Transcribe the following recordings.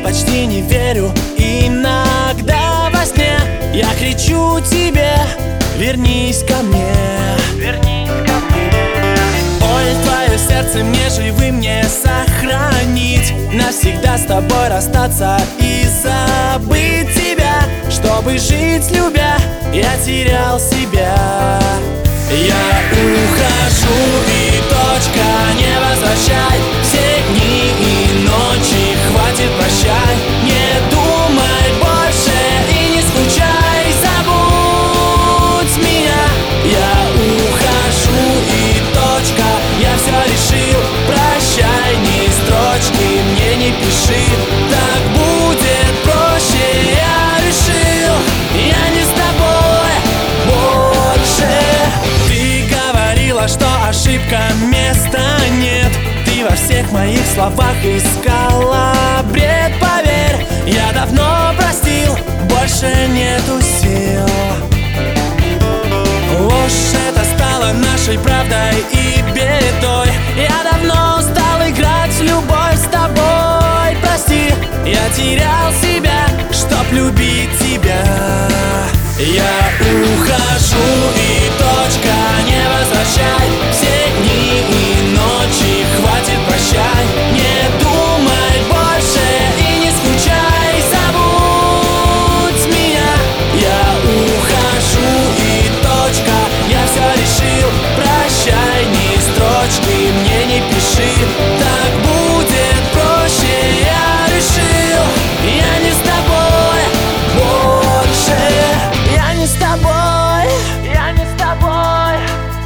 почти не верю. Иногда во сне я кричу тебе: вернись ко мне, вернись ко мне. Ой, твое сердце мне живым мне сохранить, навсегда с тобой расстаться и забыть тебя. Чтобы жить любя, я терял себя. Я ухожу и точка, не возвращай. Все дни и ночи, хватит, прощай. Не думай больше и не скучай, забудь меня. Я ухожу и точка, я все решил. Прощай, ни строчки мне не пиши, так будет проще, я решил. Я не с тобой больше. Ты говорила, что ошибка места нет. Ты во всех моих словах искала бред. Поверь, я давно простил, больше нету сил. Ложь это стала нашей правдой и бедой. Я давно устал играть в любовь с тобой. Прости, я терял себя, чтоб любить тебя. Я ухожу и точка, не возвращай. Все дни и ночи, хватит, прощай. Не думай больше и не скучай, забудь меня. Я ухожу и точка, я все решил. Прощай, ни строчки мне не пиши, так будет проще, я решил. Я не с тобой больше. Я не с тобой, я не с тобой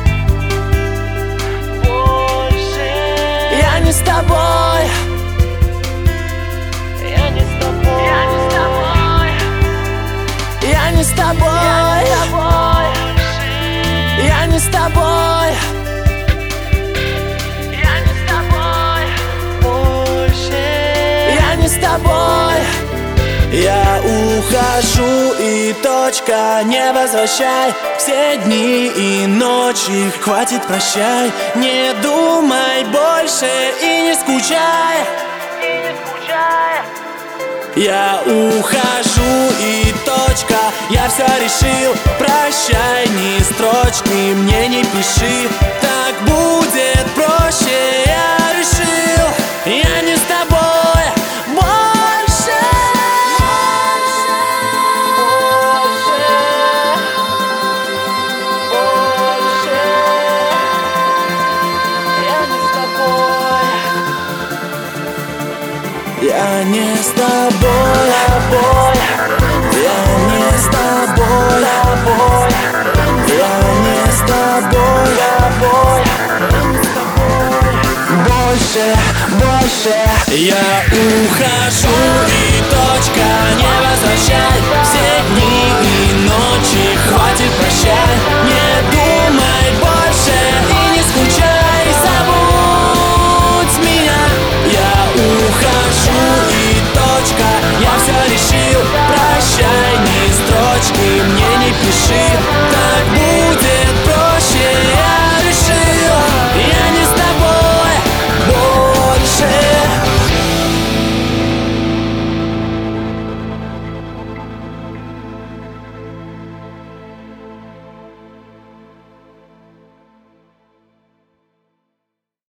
больше. Я не с тобой, я не с тобой, я не с тобой, я не с тобой, я не с тобой, я не с тобой больше. Я не с тобой. Я ухожу и точка, не возвращай. Все дни и ночи, хватит, прощай. Не думай больше и не скучай. Я ухожу и точка, я все решил. Прощай, ни строчки мне не пиши, так будет проще, я решил. Я не с тобой больше. Я не с тобой, я не с тобой, я не с тобой, больше, больше. Я ухожу и точка, не возвращай. Все дни и ночи, хватит, прощай. Не